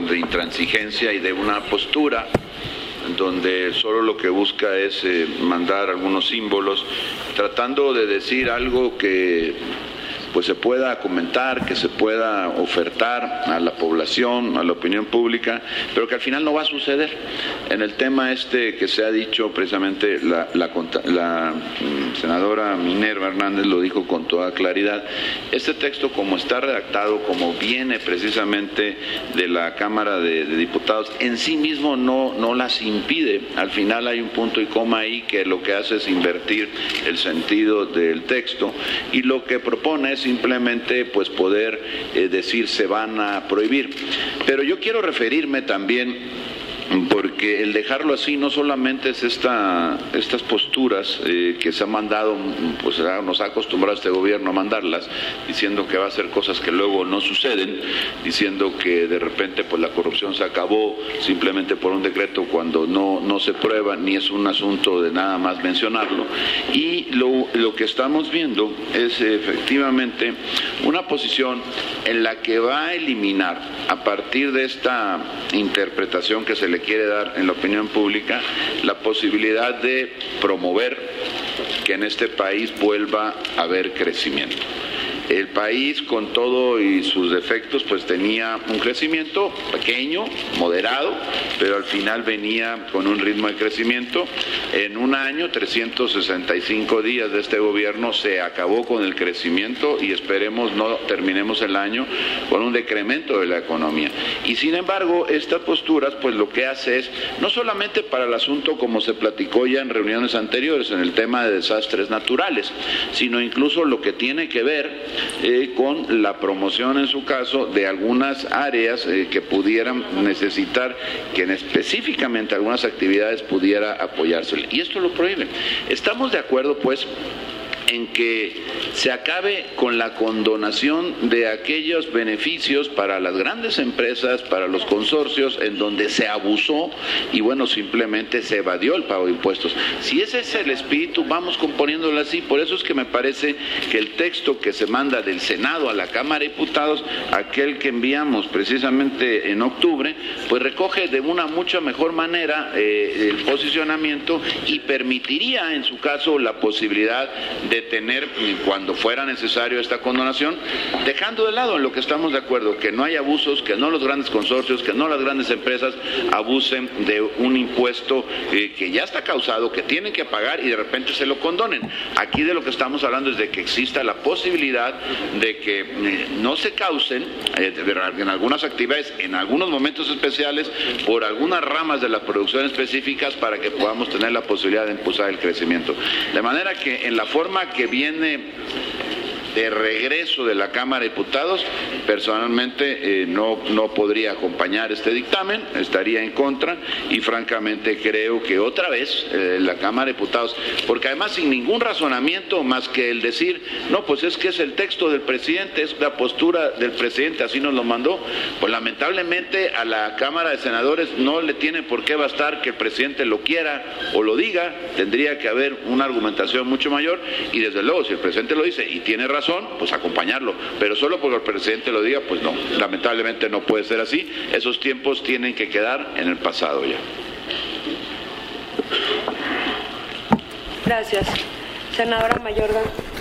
de intransigencia y de una postura donde solo lo que busca es mandar algunos símbolos, tratando de decir algo que pues se pueda comentar, que se pueda ofertar a la población, a la opinión pública, pero que al final no va a suceder. En el tema que se ha dicho precisamente, la senadora Minerva Hernández lo dijo con toda claridad, este texto como está redactado, como viene precisamente de la Cámara de Diputados, en sí mismo no las impide. Al final hay un punto y coma ahí que lo que hace es invertir el sentido del texto, y lo que propone es simplemente pues poder decir se van a prohibir. Pero yo quiero referirme también, porque el dejarlo así no solamente es estas posturas que se han mandado, pues nos ha acostumbrado este gobierno a mandarlas, diciendo que va a hacer cosas que luego no suceden, diciendo que de repente pues la corrupción se acabó simplemente por un decreto cuando no se prueba, ni es un asunto de nada más mencionarlo. Y lo que estamos viendo es efectivamente una posición en la que va a eliminar, a partir de esta interpretación que se le quiere dar en la opinión pública, la posibilidad de promover que en este país vuelva a haber crecimiento. El país, con todo y sus defectos, pues tenía un crecimiento pequeño, moderado, pero al final venía con un ritmo de crecimiento. En un año, 365 días de este gobierno, se acabó con el crecimiento y esperemos no terminemos el año con un decremento de la economía. Y sin embargo, estas posturas, pues lo que hace es, no solamente para el asunto como se platicó ya en reuniones anteriores, en el tema de desastres naturales, sino incluso lo que tiene que ver con la promoción, en su caso, de algunas áreas que pudieran necesitar que específicamente algunas actividades pudiera apoyársele. Y esto lo prohíbe. Estamos de acuerdo, pues, en que se acabe con la condonación de aquellos beneficios para las grandes empresas, para los consorcios, en donde se abusó y bueno, simplemente se evadió el pago de impuestos. Si ese es el espíritu, vamos componiéndolo así. Por eso es que me parece que el texto que se manda del Senado a la Cámara de Diputados, aquel que enviamos precisamente en octubre, pues recoge de una mucha mejor manera el posicionamiento y permitiría, en su caso, la posibilidad de tener, cuando fuera necesario, esta condonación, dejando de lado en lo que estamos de acuerdo, que no hay abusos, que no los grandes consorcios, que no las grandes empresas abusen de un impuesto que ya está causado, que tienen que pagar y de repente se lo condonen. Aquí de lo que estamos hablando es de que exista la posibilidad de que no se causen en algunas actividades, en algunos momentos especiales, por algunas ramas de la producción específicas, para que podamos tener la posibilidad de impulsar el crecimiento. De manera que en la forma que viene de regreso de la Cámara de Diputados, personalmente no podría acompañar este dictamen, estaría en contra, y francamente creo que otra vez la Cámara de Diputados, porque además sin ningún razonamiento más que el decir, no, pues es que es el texto del presidente, es la postura del presidente, así nos lo mandó, pues lamentablemente a la Cámara de Senadores no le tiene por qué bastar que el presidente lo quiera o lo diga, tendría que haber una argumentación mucho mayor, y desde luego si el presidente lo dice y tiene razón, pues acompañarlo, pero solo porque el presidente lo diga, pues no, lamentablemente no puede ser así. Esos tiempos tienen que quedar en el pasado ya. Gracias. Senadora Mayorga.